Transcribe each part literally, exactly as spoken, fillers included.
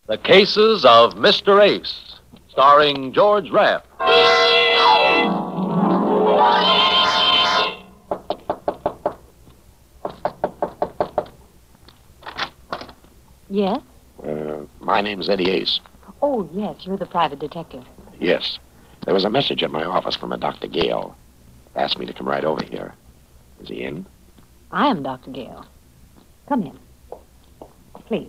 The Cases of Mister Ace, starring George Raft. Yes? Uh, my name's Eddie Ace. Oh, yes, you're the private detective. Yes. There was a message at my office from a Doctor Gale. Asked me to come right over here. Is he in? I am Doctor Gale. Come in. Please.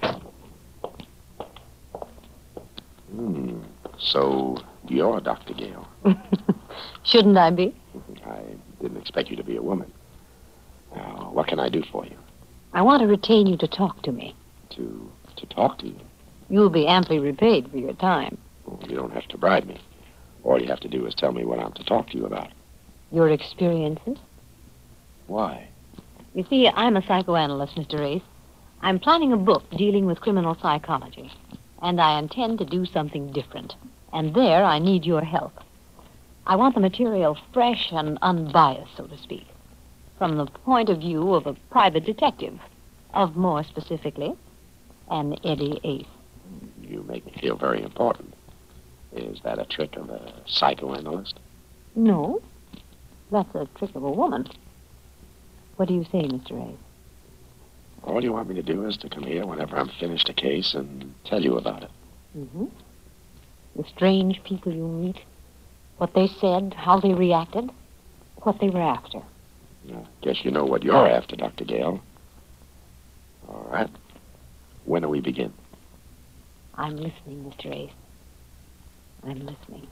Hmm. So, you're Doctor Gale. Shouldn't I be? I didn't expect you to be a woman. Now, what can I do for you? I want to retain you to talk to me. To to talk to you? You'll be amply repaid for your time. Well, you don't have to bribe me. All you have to do is tell me what I'm to talk to you about. Your experiences? Why? You see, I'm a psychoanalyst, Mister Ace. I'm planning a book dealing with criminal psychology. And I intend to do something different. And there I need your help. I want the material fresh and unbiased, so to speak. From the point of view of a private detective. Of more specifically, an Eddie Ace. You make me feel very important. Is that a trick of a psychoanalyst? No. That's a trick of a woman. What do you say, Mister Ace? All you want me to do is to come here whenever I'm finished a case and tell you about it. Mm-hmm. The strange people you meet, what they said, how they reacted, what they were after. I guess you know what you're after, Doctor Gale. All right. When do we begin? I'm listening, Mister Ace. I'm listening.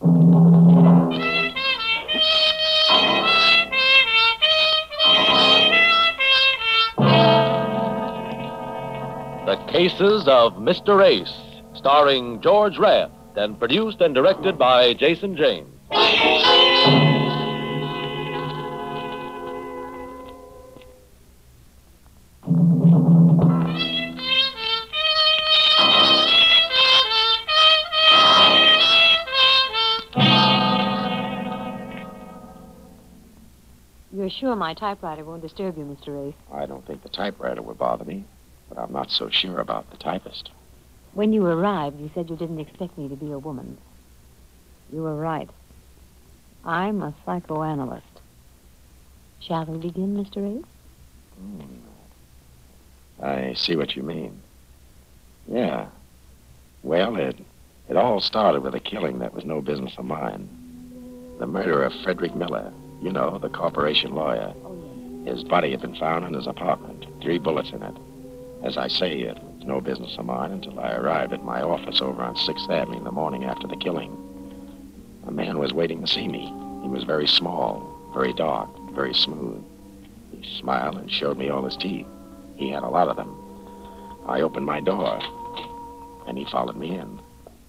The Cases of Mister Ace, starring George Raft, and produced and directed by Jason James. You're sure my typewriter won't disturb you, Mister Ace? I don't think the typewriter would bother me, but I'm not so sure about the typist. When you arrived, you said you didn't expect me to be a woman. You were right. I'm a psychoanalyst. Shall we begin, Mister Ace? Hmm. I see what you mean. Yeah. Well, it, it all started with a killing that was no business of mine. The murder of Frederick Miller. You know, the corporation lawyer. His body had been found in his apartment, three bullets in it. As I say, it was no business of mine until I arrived at my office over on sixth Avenue in the morning after the killing. A man was waiting to see me. He was very small, very dark, very smooth. He smiled and showed me all his teeth. He had a lot of them. I opened my door, and he followed me in.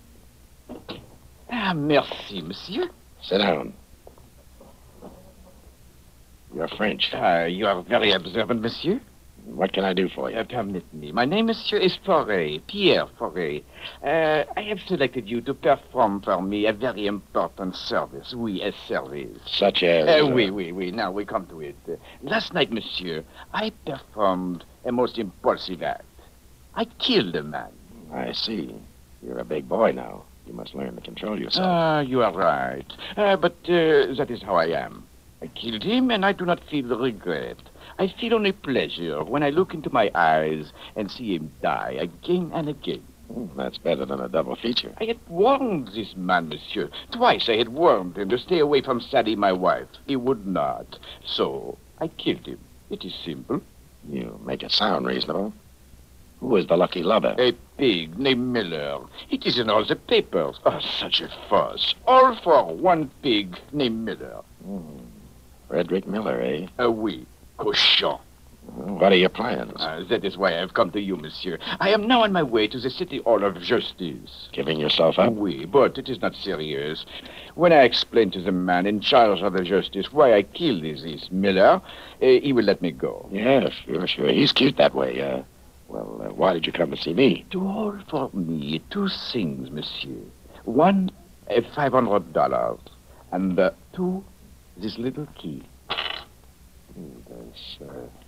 Ah, merci, monsieur. Sit down. You're French. Uh, you are very observant, monsieur. What can I do for you? Uh, permit me. My name, monsieur, is Forêt, Pierre Forêt. Uh, I have selected you to perform for me a very important service. Oui, a service. Such as... Uh, oui, oui, oui. Now we come to it. Uh, last night, monsieur, I performed a most impulsive act. I killed a man. I see. You're a big boy now. You must learn to control yourself. Ah, you are right. Uh, but uh, that is how I am. I killed him, and I do not feel regret. I feel only pleasure when I look into my eyes and see him die again and again. Mm, that's better than a double feature. I had warned this man, monsieur. Twice I had warned him to stay away from Sally, my wife. He would not. So I killed him. It is simple. You make it sound reasonable. Who is the lucky lover? A pig named Miller. It is in all the papers. Oh, such a fuss. All for one pig named Miller. Mm. Frederick Miller, eh? Uh, oui. Cochon. What are your plans? Uh, that is why I have come to you, monsieur. I am now on my way to the City Hall of Justice. Giving yourself up? Oui, but it is not serious. When I explain to the man in charge of the justice why I killed this Miller, uh, he will let me go. Yeah, sure, sure. He's cute that way. Uh, well, uh, why did you come to see me? To hold for me two things, monsieur. One, uh, five hundred dollars. And uh, two, this little key. This, uh,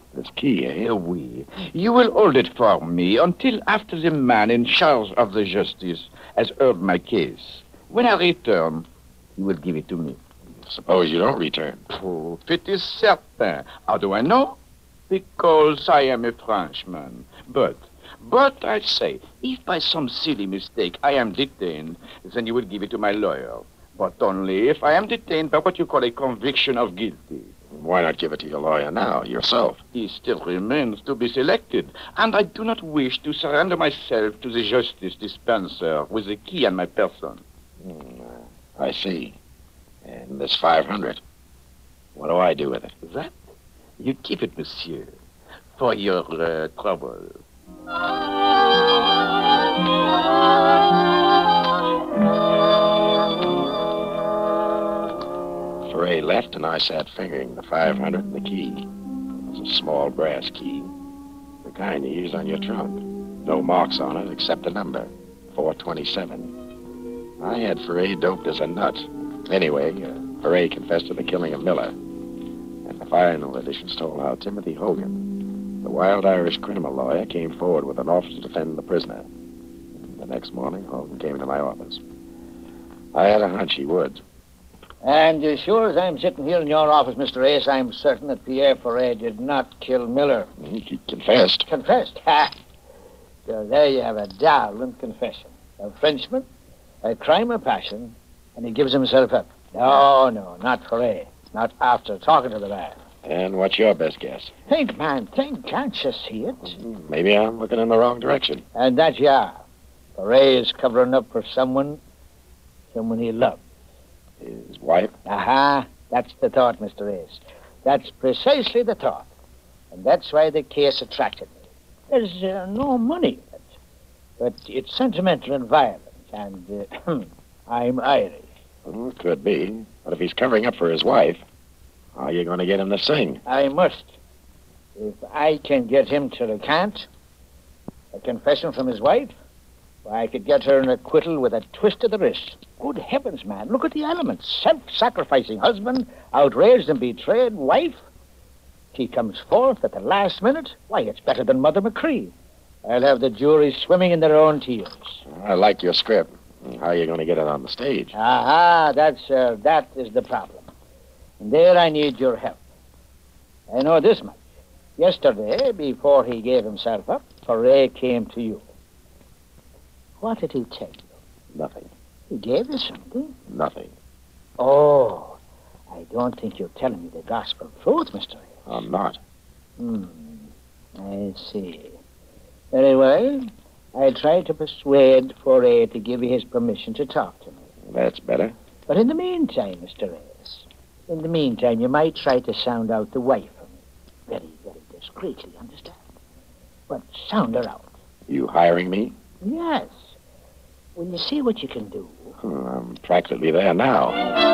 This key, eh? Uh, oui. You will hold it for me until after the man in charge of the justice has heard my case. When I return, you will give it to me. Suppose you don't return. Oh, it is certain. How do I know? Because I am a Frenchman. But, but I say, if by some silly mistake I am detained, then you will give it to my lawyer. But only if I am detained by what you call a conviction of guilty. Why not give it to your lawyer now, yourself? He still remains to be selected, and I do not wish to surrender myself to the justice dispenser with the key on my person. Hmm, uh, I see. And this five hundred, what do I do with it? That? You keep it, monsieur, for your uh, trouble. Foray left, and I sat fingering the five hundred and the key. It was a small brass key, the kind you use on your trunk. No marks on it except the number, four twenty-seven. I had Foray doped as a nut. Anyway, uh, Foray confessed to the killing of Miller. And the final editions told how Timothy Hogan, the wild Irish criminal lawyer, came forward with an offer to defend the prisoner. The next morning, Hogan came into my office. I had a hunch he would. And as sure as I'm sitting here in your office, Mister Ace, I'm certain that Pierre Foray did not kill Miller. He confessed. Confessed? Ha! So there you have a darling confession. A Frenchman, a crime of passion, and he gives himself up. No, no, not Foray. Not after talking to the man. And what's your best guess? Think, man, think. Can't you see it? Maybe I'm looking in the wrong direction. And that you are. Foray is covering up for someone, someone he loved. His wife? Aha, that's the thought, Mister Ace. That's precisely the thought. And that's why the case attracted me. There's uh, no money in it, but it's sentimental and violent, and uh, I'm Irish. Well, it could be. But if he's covering up for his wife, how are you going to get him to sing? I must. If I can get him to recant a confession from his wife, why, I could get her an acquittal with a twist of the wrist. Good heavens, man, look at the elements. Self-sacrificing husband, outraged and betrayed wife. She comes forth at the last minute. Why, it's better than Mother McCree. I'll have the jury swimming in their own tears. I like your script. How are you going to get it on the stage? Aha, that's, uh, that is the problem. And there I need your help. I know this much. Yesterday, before he gave himself up, Foray came to you. What did he tell you? Nothing. He gave you something? Nothing. Oh, I don't think you're telling me the gospel truth, Mister Ace. I'm not. Hmm, I see. Very well. I tried to persuade Foray to give you his permission to talk to me. That's better. But in the meantime, Mister Ace, in the meantime, you might try to sound out the wife for me. Very, very discreetly, understand? But sound her out. You hiring me? Yes. Will you see what you can do? Oh, I'm practically there now.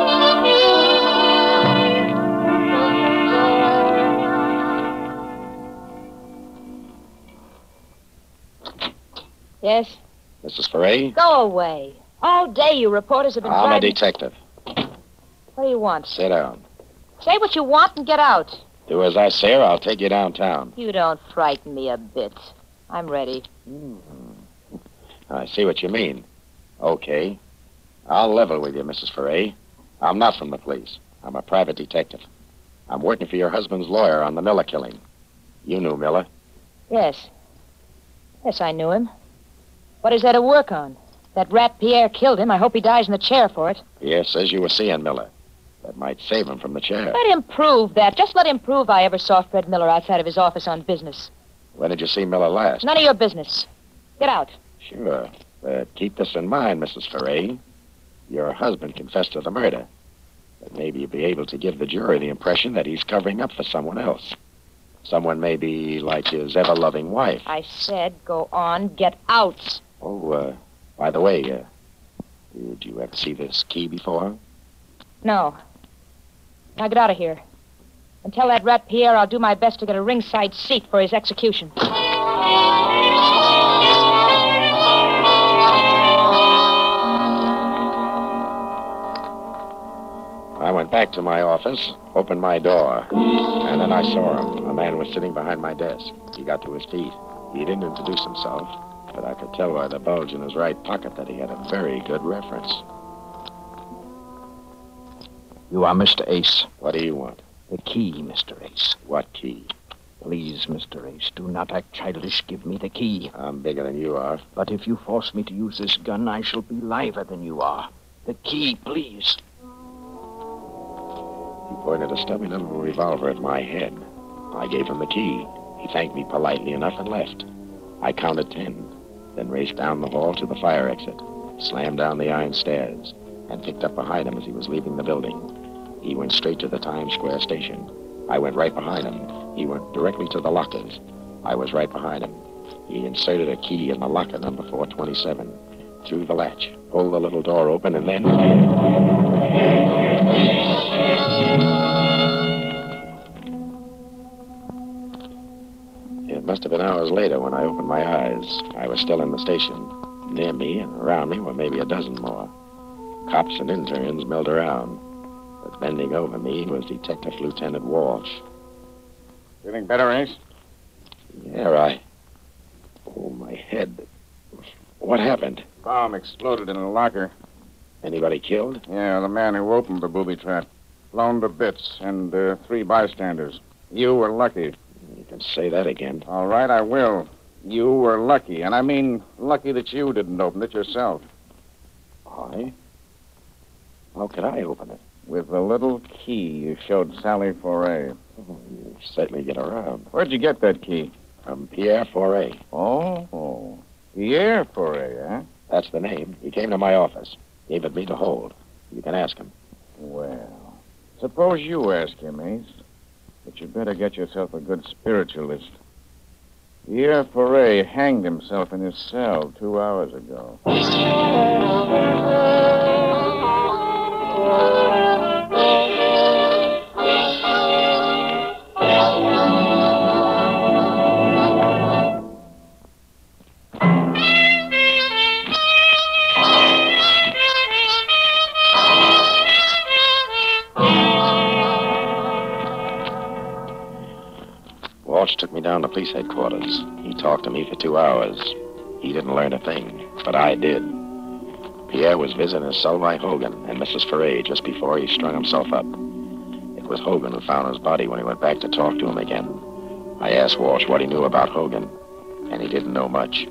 Yes? Missus Foray? Go away. All day you reporters have been I'm a driving... detective. What do you want? Sit down. Say what you want and get out. Do as I say or I'll take you downtown. You don't frighten me a bit. I'm ready. Mm-hmm. I see what you mean. Okay. I'll level with you, Missus Foray. I'm not from the police. I'm a private detective. I'm working for your husband's lawyer on the Miller killing. You knew Miller. Yes. Yes, I knew him. What is there to work on? That rat Pierre killed him. I hope he dies in the chair for it. Pierre says you were seeing Miller. That might save him from the chair. Let him prove that. Just let him prove I ever saw Fred Miller outside of his office on business. When did you see Miller last? None of your business. Get out. Sure. But keep this in mind, Missus Foray. Your husband confessed to the murder. But maybe you'll be able to give the jury the impression that he's covering up for someone else. Someone maybe like his ever-loving wife. I said go on. Get out. Oh, uh, by the way, uh, did you ever see this key before? No. Now get out of here. And tell that rat Pierre I'll do my best to get a ringside seat for his execution. I went back back to my office, opened my door, and then I saw him. A man was sitting behind my desk. He got to his feet. He didn't introduce himself, but I could tell by the bulge in his right pocket that he had a very good reference. You are Mister Ace. What do you want? The key, Mister Ace. What key? Please, Mister Ace, do not act childish. Give me the key. I'm bigger than you are. But if you force me to use this gun, I shall be liver than you are. The key, please. He pointed a stubby little revolver at my head. I gave him the key. He thanked me politely enough and left. I counted ten, then raced down the hall to the fire exit, slammed down the iron stairs, and picked up behind him as he was leaving the building. He went straight to the Times Square station. I went right behind him. He went directly to the lockers. I was right behind him. He inserted a key in the locker number four twenty-seven, threw the latch, pulled the little door open, and then... It must have been hours later when I opened my eyes. I was still in the station. Near me and around me were maybe a dozen more. Cops and interns milled around. But bending over me was Detective Lieutenant Walsh. Feeling better, Ace? Yeah, I... Oh, my head. What happened? Bomb exploded in a locker. Anybody killed? Yeah, the man who opened the booby trap. Blown to bits, and uh, three bystanders. You were lucky. You can say that again. All right, I will. You were lucky, and I mean lucky that you didn't open it yourself. I? How could I open it? With the little key you showed Sally Foray. Oh, you certainly get around. Where'd you get that key? From Pierre Foray. Oh, oh. Pierre Foray, huh? That's the name. He came to my office. Gave it me to hold. You can ask him. Well, suppose you ask him, Ace. But you better get yourself a good spiritualist. Pierre Foray hanged himself in his cell two hours ago. Walsh took me down to police headquarters. He talked to me for two hours. He didn't learn a thing, but I did. Pierre was visiting his cell by Hogan and Missus Foray just before he strung himself up. It was Hogan who found his body when he went back to talk to him again. I asked Walsh what he knew about Hogan, and he didn't know much.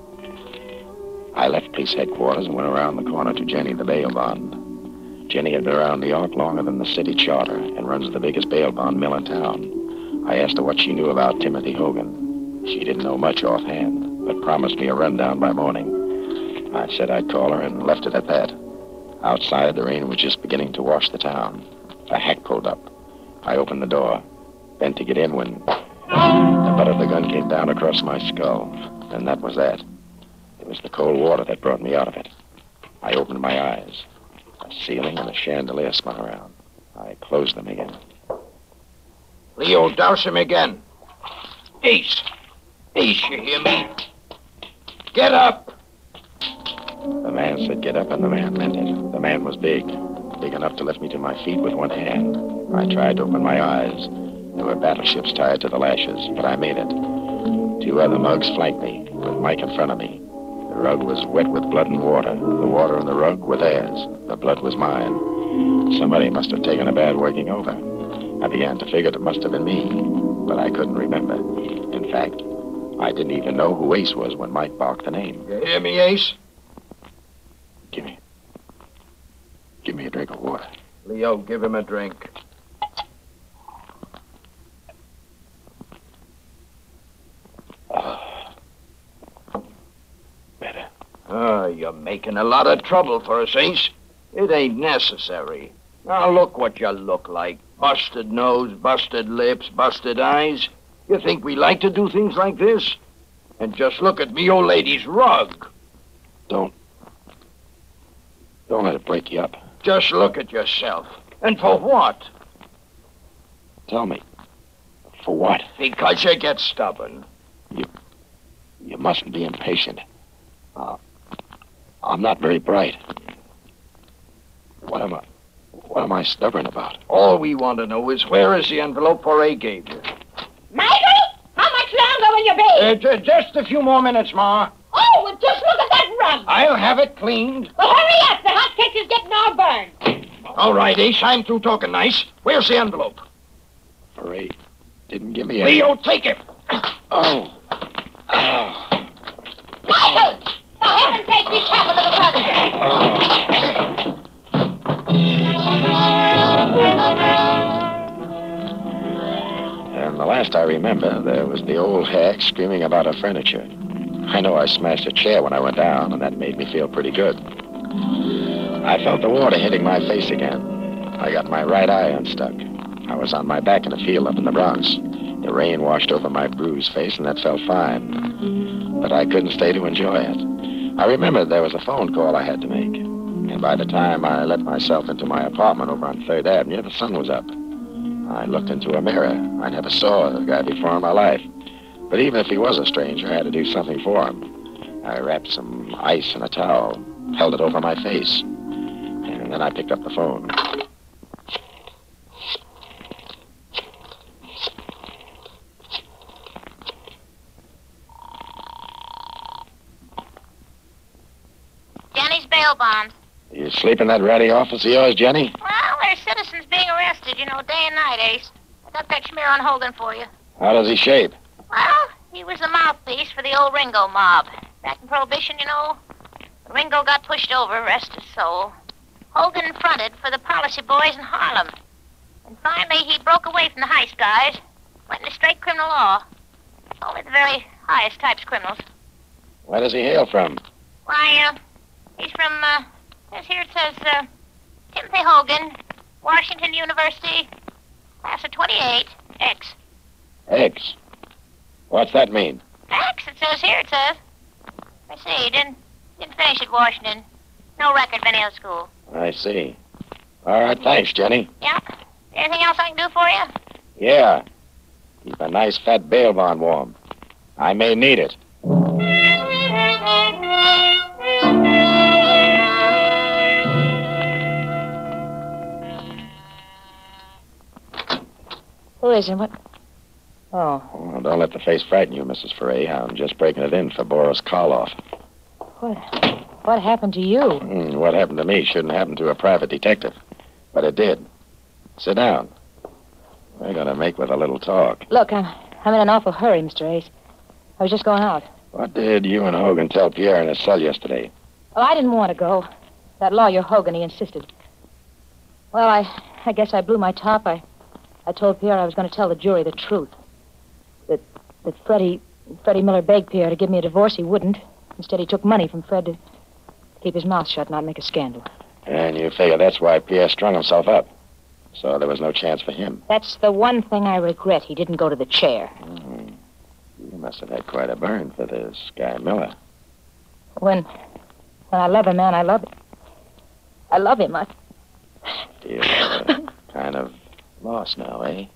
I left police headquarters and went around the corner to Jenny, the bail bond. Jenny had been around New York longer than the city charter and runs the biggest bail bond mill in town. I asked her what she knew about Timothy Hogan. She didn't know much offhand, but promised me a rundown by morning. I said I'd call her and left it at that. Outside, the rain was just beginning to wash the town. A hack pulled up. I opened the door, bent to get in when the butt of the gun came down across my skull, and that was that. It was the cold water that brought me out of it. I opened my eyes. A ceiling and a chandelier spun around. I closed them again. Leo, douse him again. Ace. Ace, you hear me? Get up! The man said get up, and the man meant it. The man was big, big enough to lift me to my feet with one hand. I tried to open my eyes. There were battleships tied to the lashes, but I made it. Two other mugs flanked me, with Mike in front of me. The rug was wet with blood and water. The water and the rug were theirs. The blood was mine. Somebody must have taken a bad working over. I began to figure it must have been me, but I couldn't remember. In fact, I didn't even know who Ace was when Mike barked the name. You hear me, Ace? Give me... Give me a drink of water. Leo, give him a drink. Oh. Better. Oh, you're making a lot of trouble for us, Ace. It ain't necessary. Now look what you look like. Busted nose, busted lips, busted eyes. You think we like to do things like this? And just look at me old lady's rug. Don't... Don't let it break you up. Just look at yourself. And for what? Tell me. For what? Because you get stubborn. You... You mustn't be impatient. Uh, I'm not very bright. What am I... What am I stubborn about? All we want to know is where is the envelope Poirier gave you? Michael, how much longer will you be? Uh, ju- just a few more minutes, Ma. Oh, well, just look at that rug. I'll have it cleaned. Well, hurry up. The hot cake is getting all burned. All right, Ace, I'm through talking nice. Where's the envelope? Ray didn't give me any. Leo, take it. Oh. Oh. Michael, for heaven's sake, be careful of the rug. And the last I remember, there was the old hag screaming about her furniture. I know I smashed a chair when I went down, and that made me feel pretty good. I felt the water hitting my face again. I got my right eye unstuck. I was on my back in a field up in the Bronx. The rain washed over my bruised face, and that felt fine. But I couldn't stay to enjoy it. I remembered there was a phone call I had to make. And by the time I let myself into my apartment over on third Avenue, the sun was up. I looked into a mirror. I never saw the guy before in my life. But even if he was a stranger, I had to do something for him. I wrapped some ice in a towel, held it over my face, and then I picked up the phone. Jenny's bail bonds. You sleep in that ratty office of yours, Jenny? Well, there's citizens being arrested, you know, day and night, Ace. I got that smear on Hogan for you. How does he shape? Well, he was the mouthpiece for the old Ringo mob. Back in Prohibition, you know, when Ringo got pushed over, rest his soul, Hogan fronted for the policy boys in Harlem. And finally, he broke away from the heist guys, went into straight criminal law. Only the very highest types of criminals. Where does he hail from? Why, uh, he's from, uh, there's here it says, uh, Timothy Hogan, Washington University, class of twenty-eight, X. X. What's that mean? X, it says here, it says. I see, he didn't, didn't finish at Washington. No record of any other school. I see. All right, thanks, Jenny. Yeah? Anything else I can do for you? Yeah. Keep a nice fat bail bond warm. I may need it. Who is it? What? Oh, Well, don't let the face frighten you, Missus Foray. I'm just breaking it in for Boris Karloff. what? What happened to you? Hmm, what happened to me shouldn't happen to a private detective. But it did. Sit down. We're going to make with a little talk. Look, I'm, I'm in an awful hurry, Mister Ace. I was just going out. What did you and Hogan tell Pierre in his cell yesterday? Well, I didn't want to go. That lawyer Hogan, he insisted. Well, I, I guess I blew my top. I, I told Pierre I was going to tell the jury the truth. That, that Freddie, Freddie Miller begged Pierre to give me a divorce. He wouldn't. Instead, he took money from Fred to keep his mouth shut and not make a scandal. And you figure that's why Pierre strung himself up. So there was no chance for him. That's the one thing I regret. He didn't go to the chair. Mm-hmm. You must have had quite a burn for this guy Miller. When, when I love a man, I love him. I love him. I, You're uh, kind of lost now, eh?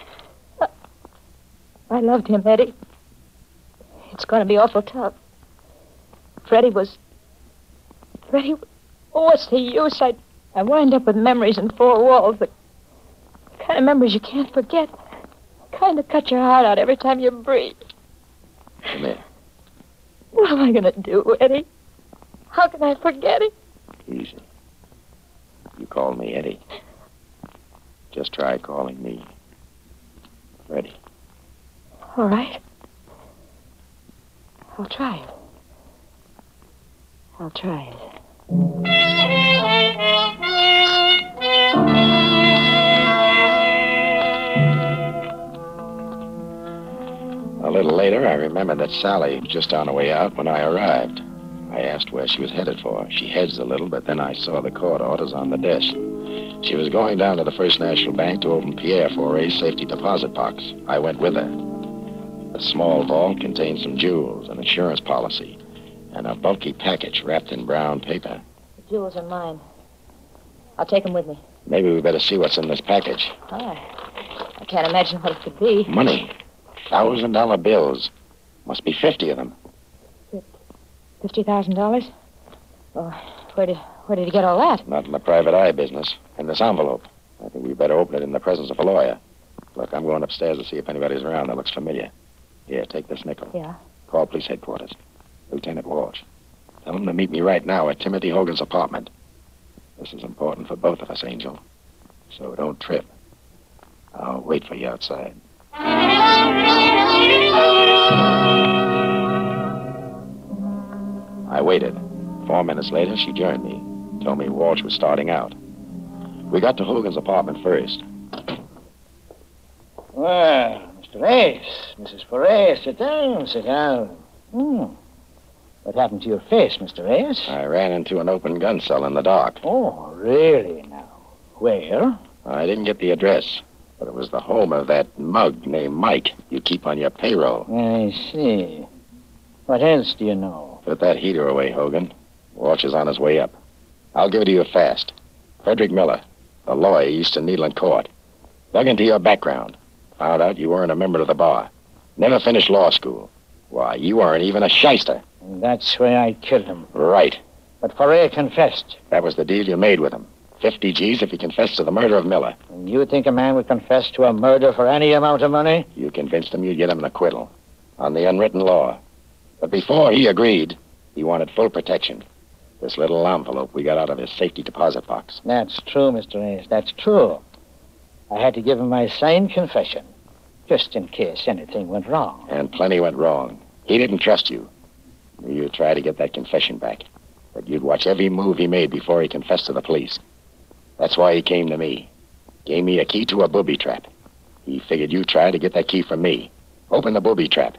I loved him, Eddie. It's going to be awful tough. Freddie was... Freddie... Oh, what's the use? I, I wind up with memories in four walls. The kind of memories you can't forget. Kind of cut your heart out every time you breathe. Come here. What am I going to do, Eddie? How can I forget it? Easy. You call me Eddie. Just try calling me Freddie. All right. I'll try it. I'll try it. A little later, I remembered that Sally was just on her way out when I arrived. I asked where she was headed for. She hedged a little, but then I saw the court orders on the desk. She was going down to the First National Bank to open Pierre Foray's safety deposit box. I went with her. The small vault contained some jewels, an insurance policy, and a bulky package wrapped in brown paper. The jewels are mine. I'll take them with me. Maybe we better see what's in this package. Oh, I, I can't imagine what it could be. Money. Thousand dollar bills. Must be fifty of them. Fifty thousand dollars? Oh, where did Where did he get all that? Not in the private eye business. In this envelope. I think we better open it in the presence of a lawyer. Look, I'm going upstairs to see if anybody's around that looks familiar. Here, take this nickel. Yeah. Call police headquarters. Lieutenant Walsh. Tell him to meet me right now at Timothy Hogan's apartment. This is important for both of us, Angel. So don't trip. I'll wait for you outside. I waited. Four minutes later, she joined me. Told me Walsh was starting out. We got to Hogan's apartment first. Well, Mister Ace, Missus Foray, sit down, sit down. Hmm. What happened to your face, Mister Ace? I ran into an open gun cell in the dark. Oh, really now? Where? I didn't get the address, but it was the home of that mug named Mike you keep on your payroll. I see. What else do you know? Put that heater away, Hogan. Walsh is on his way up. I'll give it to you fast. Frederick Miller, the lawyer used to Needland Court. Dug into your background. Found out you weren't a member of the bar. Never finished law school. Why, you weren't even a shyster. And that's why I killed him. Right. But Foray confessed. That was the deal you made with him. Fifty G's if he confessed to the murder of Miller. And you think a man would confess to a murder for any amount of money? You convinced him you'd get him an acquittal. On the unwritten law. But before he agreed, he wanted full protection. This little envelope we got out of his safety deposit box. That's true, Mister Ace. That's true. I had to give him my signed confession, just in case anything went wrong. And plenty went wrong. He didn't trust you. You'd try to get that confession back. But you'd watch every move he made before he confessed to the police. That's why he came to me. Gave me a key to a booby trap. He figured you'd try to get that key from me. Open the booby trap.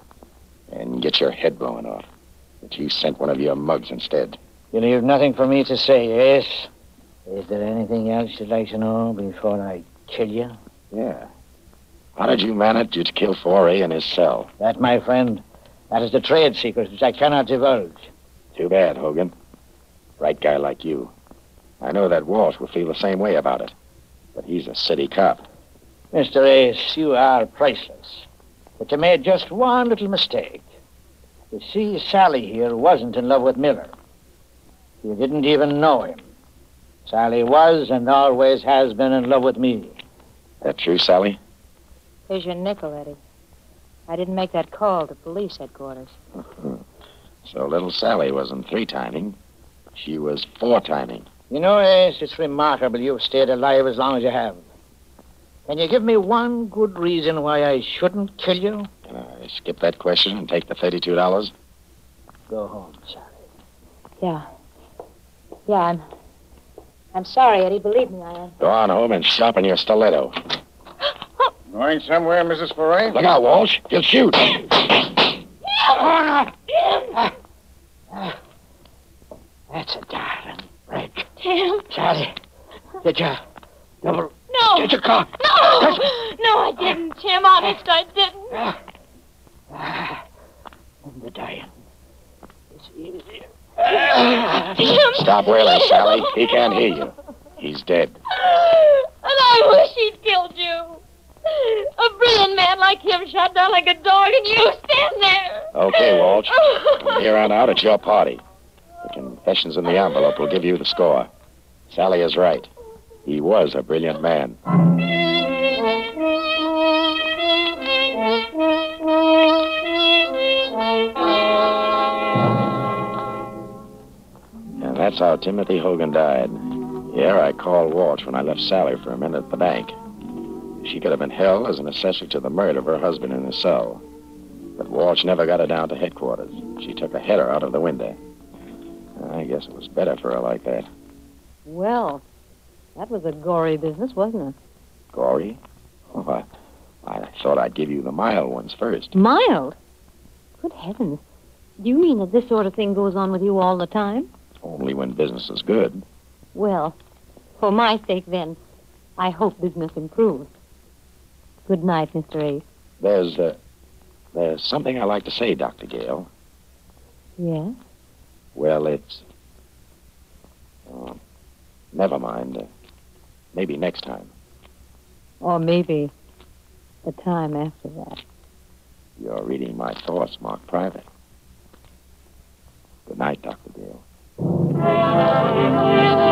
And get your head blown off. But you sent one of your mugs instead. You leave nothing for me to say, Ace. Is there anything else you'd like to know before I kill you? Yeah. How did you manage to kill Foray in his cell? That, my friend, that is the trade secret which I cannot divulge. Too bad, Hogan. Right guy like you. I know that Walsh will feel the same way about it. But he's a city cop. Mister Ace, you are priceless. But you made just one little mistake. You see, Sally here wasn't in love with Miller. You didn't even know him. Sally was and always has been in love with me. That true, Sally? Here's your nickel, Eddie. I didn't make that call to police headquarters. So little Sally wasn't three-timing. She was four-timing. You know, Ace, it's remarkable you've stayed alive as long as you have. Can you give me one good reason why I shouldn't kill you? Can I skip that question and take the thirty-two dollars? Go home, Sally. Yeah. Yeah, I'm... I'm sorry, Eddie. Believe me, I am. Go on home and sharpen your stiletto. Going somewhere, Missus Foray? Look out, Walsh. You'll shoot. That's a darling break. Tim. Sally, did you double... No. Did you cock? No. No, I didn't, Tim. Honest, I didn't. Ah, and the dying is easier. Tim. Stop wailing, Sally. He can't hear you. He's dead. And I wish he'd killed you. A brilliant man like him shot down like a dog, and you stand there. Okay, Walsh. From here on out, it's your party. The confessions in the envelope will give you the score. Sally is right. He was a brilliant man. And that's how Timothy Hogan died. Here, I called Walsh when I left Sally for a minute at the bank. She could have been held as an accessory to the murder of her husband in his cell. But Walsh never got her down to headquarters. She took a header out of the window. I guess it was better for her like that. Well, that was a gory business, wasn't it? Gory? Oh, I, I thought I'd give you the mild ones first. Mild? Good heavens. Do you mean that this sort of thing goes on with you all the time? Only when business is good. Well, for my sake, then, I hope business improves. Good night, Mister Ace. There's, uh, there's something I like to say, Doctor Gale. Yes? Well, it's... Uh, never mind. Uh, maybe next time. Or maybe the time after that. You're reading my thoughts marked private. Good night, Doctor Gale.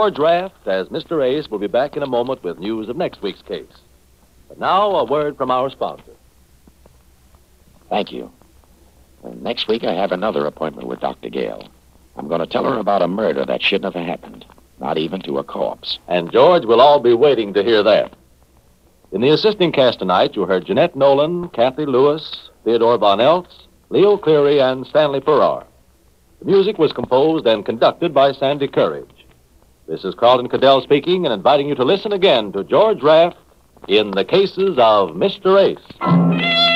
George Raft as Mister Ace will be back in a moment with news of next week's case. But now, a word from our sponsor. Thank you. And next week, I have another appointment with Doctor Gale. I'm going to tell her about a murder that shouldn't have happened, not even to a corpse. And George will all be waiting to hear that. In the assisting cast tonight, you heard Jeanette Nolan, Kathy Lewis, Theodore Von Eltz, Leo Cleary, and Stanley Farrar. The music was composed and conducted by Sandy Courage. This is Carlton Cadell speaking and inviting you to listen again to George Raft in The Cases of Mister Ace.